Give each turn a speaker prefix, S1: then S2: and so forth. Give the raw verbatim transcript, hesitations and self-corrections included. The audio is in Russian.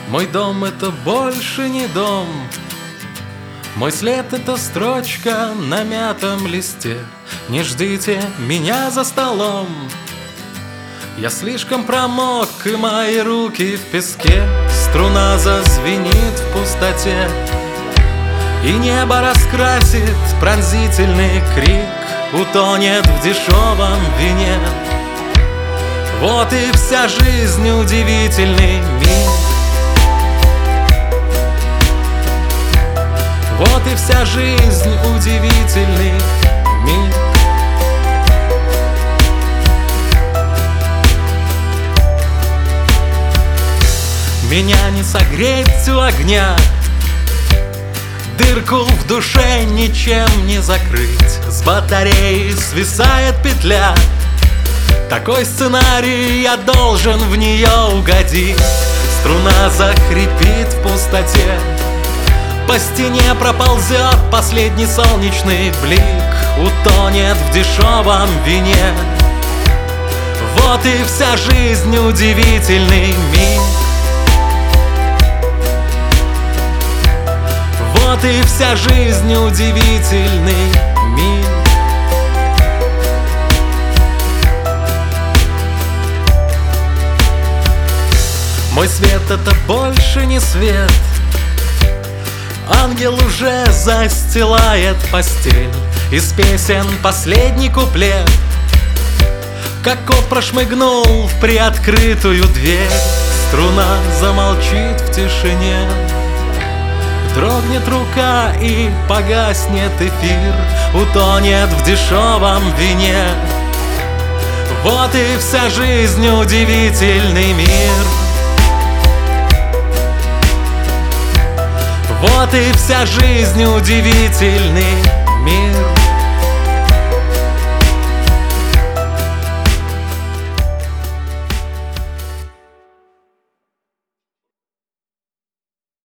S1: Мой дом — это больше не дом. Мой след — это строчка на мятом листе. Не ждите меня за столом. Я слишком промок, и мои руки в песке. Струна зазвенит в пустоте, и небо раскрасит пронзительный крик, утонет в дешевом вине. Вот и вся жизнь, удивительный мир. Вот и вся жизнь, удивительный мир. Меня не согреть у огня, дырку в душе ничем не закрыть. С батареи свисает петля. Такой сценарий, я должен в нее угодить. Струна захрипит в пустоте, по стене проползет последний солнечный блик, утонет в дешевом вине. Вот и вся жизнь, удивительный мир. Вот и вся жизнь, удивительный мир. Мой свет — это больше не свет. Ангел уже застилает постель. Из песен последний куплет. Как кот прошмыгнул в приоткрытую дверь. Струна замолчит в тишине. Дрогнет рука и погаснет эфир, утонет в дешевом вине. Вот и вся жизнь, удивительный мир. Вот и вся жизнь, удивительный мир.